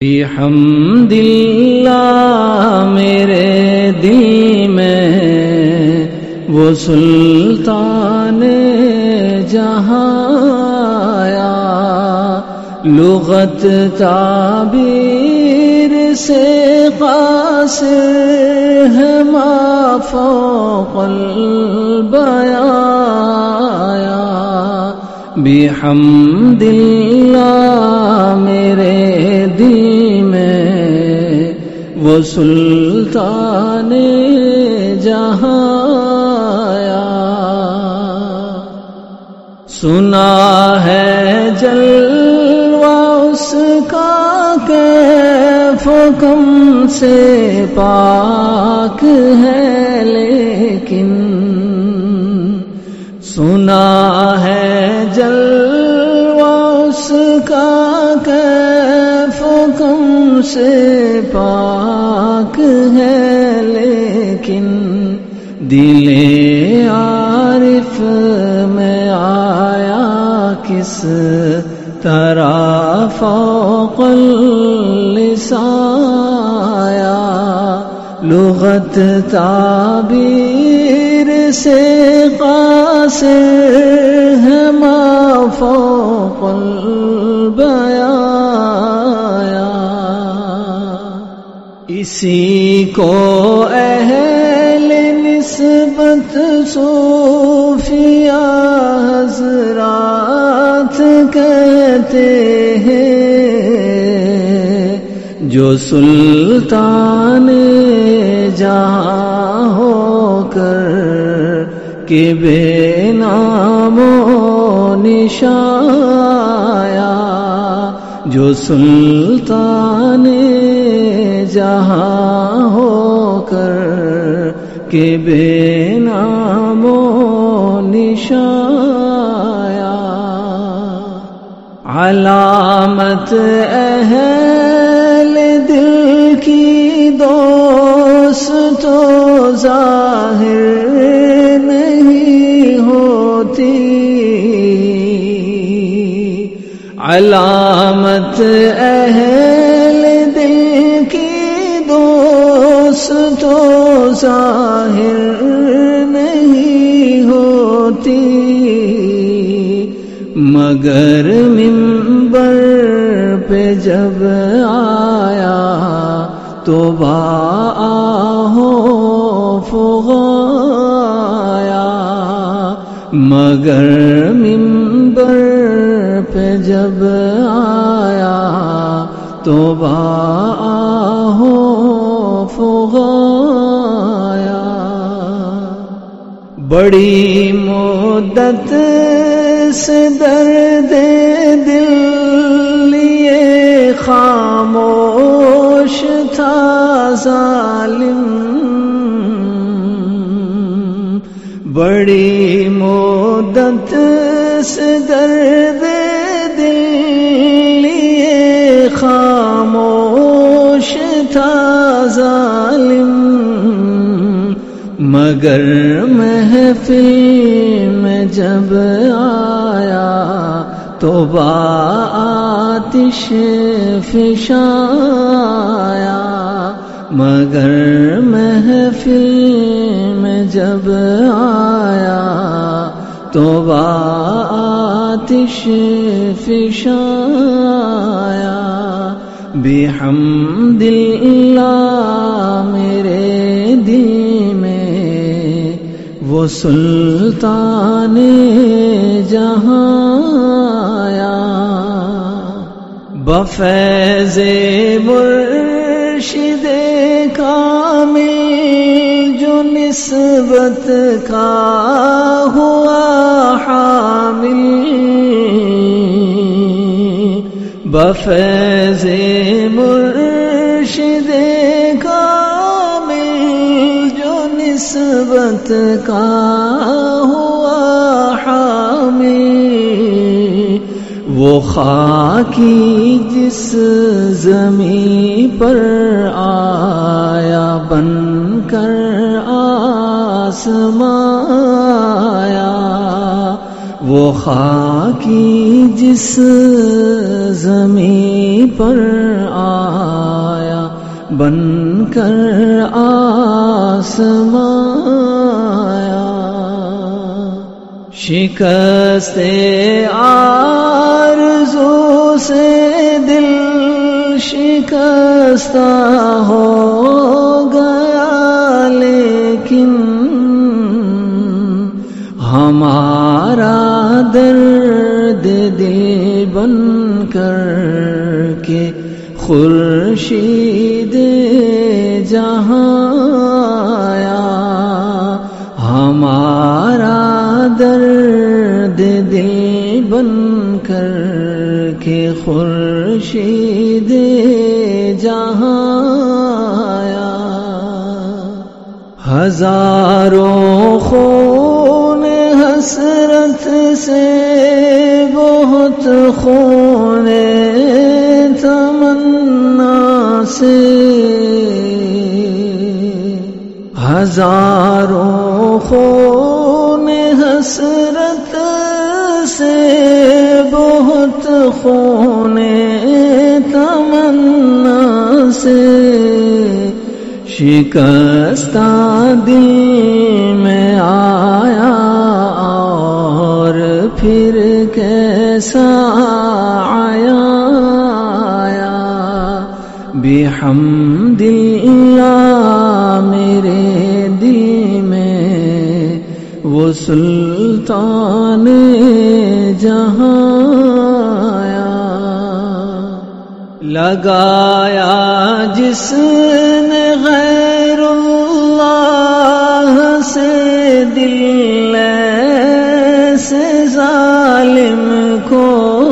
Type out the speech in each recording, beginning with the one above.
بحمد اللہ میرے دل میں وہ سلطان جہاں آیا، لغت تعبیر سے قاصر ہے ما فوق البیاں۔ بحمد اللہ میرے دل میں وہ سلطان جہاں آیا، سنا ہے جلوہ اس کا کیف و کم سے پاک ہے، لیکن سنا ہے جلوہ اس کا کیف و کم سے پاک ہے، لیکن دل عارف میں آیا کس طرح فوق اللسان، لغت تعبیر سے قاصر ہے ما فوق البیاں۔ اسی کو اہل نسبت صوفیہ حضرات کہتے ہیں، جو سلطان جہاں ہو کر کہ بے نام و نشان آیا، جو سلطان جہاں ہو کر کہ بے نام و نشان آیا، علامت اہل دل کی دوست تو ظاہر نہیں ہوتی، علامت اہل دل کی دوست تو ظاہر نہیں ہوتی، مگر منبر پہ جب آیا تو فغایا، مگر منبر پہ جب آیا تو فغایا، بڑی مدت سے درد دل لیے خاموش تھا ظالم، بڑی مدت سے درد دل لیے خاموش تھا ظالم، مگر محفل میں جب آیا تو آتش فشاں آیا، مگر محفل میں جب آیا تو آتش فشاں آیا۔ بحمد اللہ میرے دل میں وہ سلطان جہاں آیا، بفیض مرشد کامل جو نسبت کا ہوا حامل، بفیض مرشد کامل جو نسبت کا ہوا حامل، وہ خاکی جس زمین پر آیا بن کر آسمان آیا، وہ خاکی جس زمین پر آیا بن کر آسمان آیا، شکست آرزو سے دل شکستہ ہو گیا، لیکن ہمارا درد دل بن کر کے خورشید جہاں آیا، ہمارا درد دل بن کر کے خورشید جہاں آیا، ہزاروں خون حسرت سے بہت خون تمنا سے، ہزاروں خون حسرت سے بہت خون تمنا سے، شکستہ دل میں آیا اور پھر کیسا آیا، بحمد اللہ میرے دل میں وہ سلطان جہاں آیا، لگایا جس نے غیر اللہ سے دل سے ظالم کو،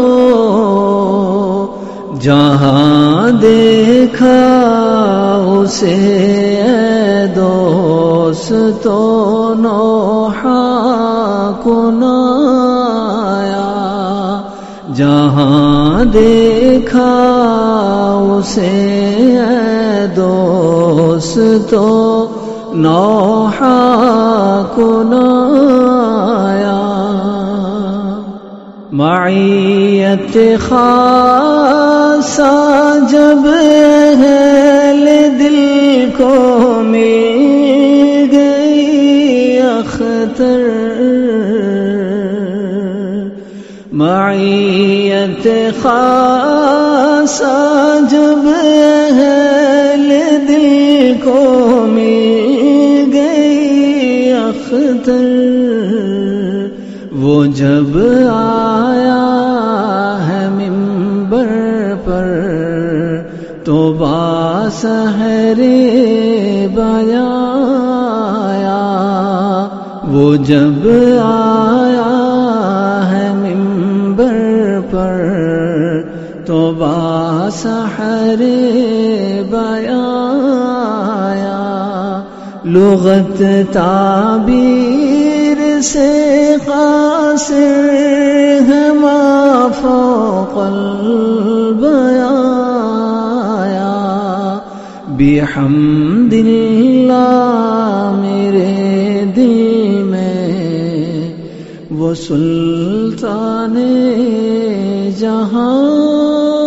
جہاں دیکھا اسے اے دوستو نوحہ کو نایا، جہاں دیکھا اسے اے دوستو نوحہ کو نایا، معیت خاصہ جب اہل دل کو مل گئی اختر، معیت خاصہ جب اہل دل کو مل گئی اختر، وہ جب آیا ہے منبر پر تو باسحر بیایا، وہ جب آیا ہے منبر پر تو باسحر بیایا، لغت تعبیر سے قاصر ہے ما فوق البیایا، بحمد اللہ میرے دل میں وہ سلطان جہاں